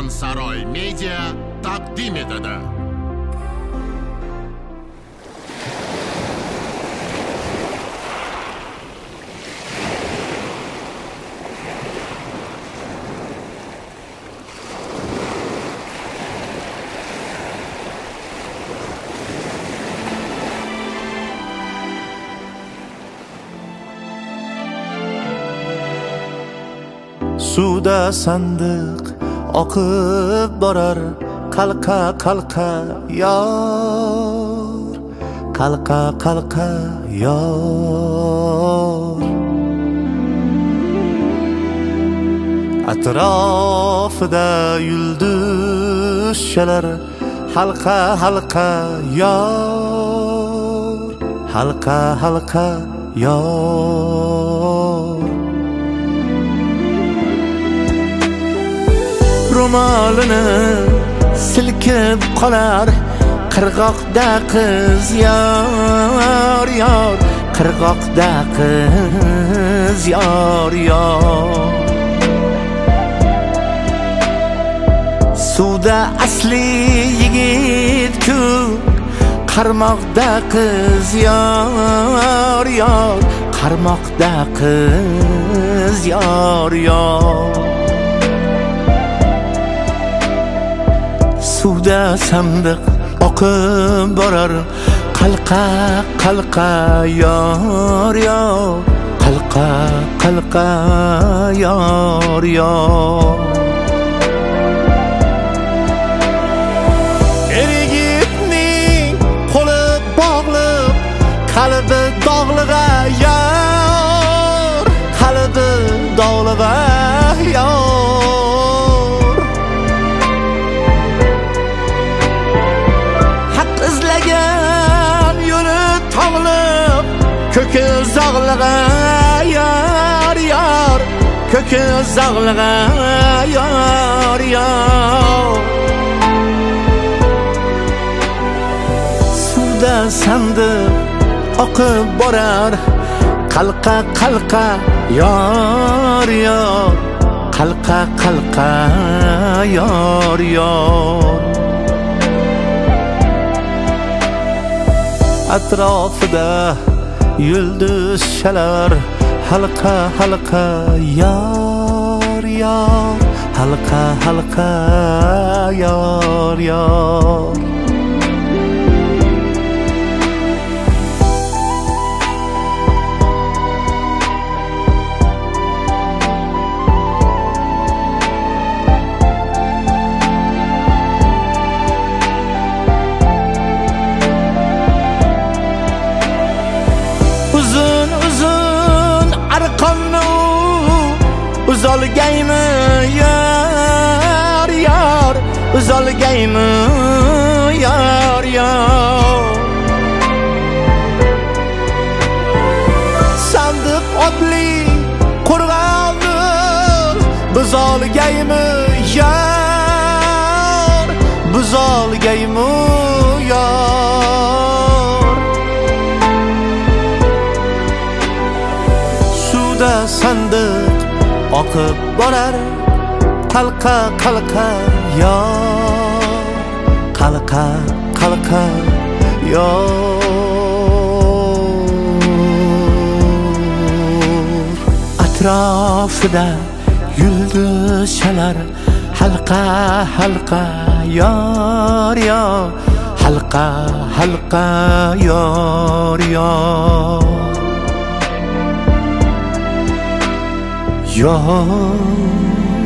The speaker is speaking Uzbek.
Karvonsaroy Media taqdim etadi. Suvda sandiq oqib borar, qalqa qalqa yor, qalqa qalqa yor. Atrofida yulduz chalar, halqa halqa yor, halqa halqa yor. Ro'molini silkib qolar, qirg'oqda qiz yor yor, qirg'oqda qiz yor yor. Suvda asli yigit-ku, qarmoqda qiz yor yor, qarmoqda qiz yor yor. Suvda sandiq oqib borar, qalqa qalqa yor yor, qalqa qalqa yor yor. Er-yigitning qo'li bog'liq, qalbi dog'lig'a yor, qalbi dog'lig'a yor. Kökü zağlığa yar yar, kökü zağlığa yar yar. Suvda sandiq oqib borar, qalqa qalqa yor yor, qalqa qalqa yor yor. Atrofida yulduz chalar, halqa halqa yor yor, halqa halqa yor yor. Uzalgaymi yar yar, uzalgaymi yar yar. Sandiq otli qo'rg'onni buzolgaymi yar, buzolgaymi yar. Suvda sandiq oqib borar, qalqa qalqa yor, qalqa qalqa yor. Atrofida yulduz chalar, halqa halqa yor yor, halqa halqa yor yor. Yor